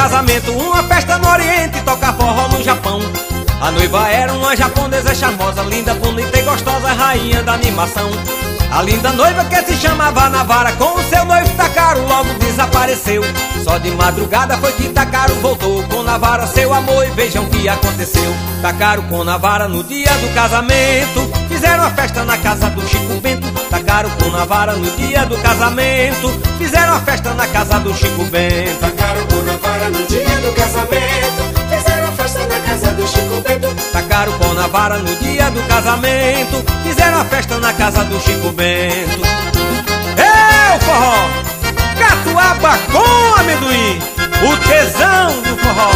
casamento, uma festa no Oriente, tocar forró no Japão. A noiva era uma japonesa charmosa, linda, bonita e gostosa, rainha da animação. A linda noiva que se chamava Navara, com o seu noivo Takaro logo desapareceu. Só de madrugada foi que Takaro voltou com Navara, seu amor, e vejam o que aconteceu. Takaro com Navara no dia do casamento, fizeram a festa na casa do Chico Bento. Takaro com Navara no dia do casamento, fizeram a festa na casa do Chico Bento. Takaro com Navara no dia do casamento, fizeram a festa na casa do Chico Bento. Takaro com Navara no dia do casamento, fizeram a festa na casa do Chico Bento. É o forró, catuaba com amendoim, o tesão do forró.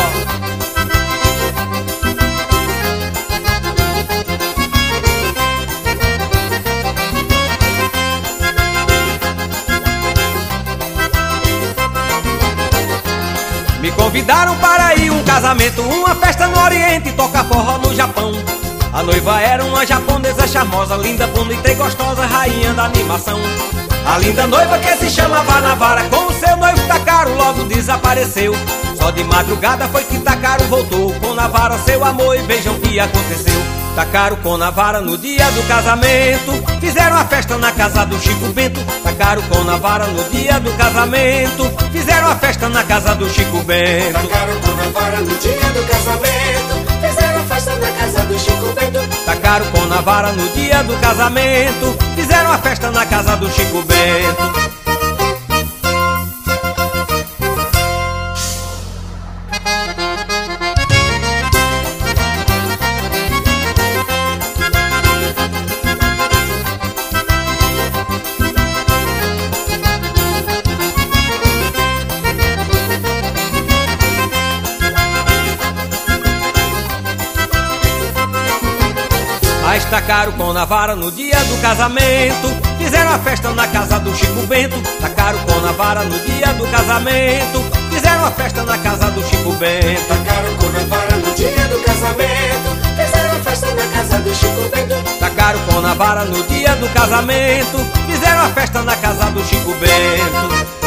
Me convidaram para ir um casamento, uma festa no Oriente, tocar forró no Japão. A noiva era uma japonesa charmosa, linda, bonita e gostosa, rainha da animação. A linda noiva que se chamava Navara, com o seu noivo Takaro logo desapareceu. Só de madrugada foi que Takaro voltou com Navara, seu amor, e vejam o que aconteceu. Takaro com Navara no dia do casamento, fizeram a festa na casa do Chico Bento. Takaro com Navara no dia do casamento, fizeram a festa na casa do Chico Bento. Takaro com Navara no dia do casamento, fizeram a festa na casa do Chico Bento. Takaro com Navara no dia do casamento, fizeram a festa na casa do Chico Bento. Mas Takaro com Navara no dia do casamento, fizeram a festa na casa do Chico Bento. Takaro com Navara no dia do casamento, fizeram a festa na casa do Chico Bento. Takaro com Navara no dia do casamento, fizeram a festa na casa do Chico Bento. Takaro com Navara no dia do casamento, fizeram a festa na casa do Chico Bento.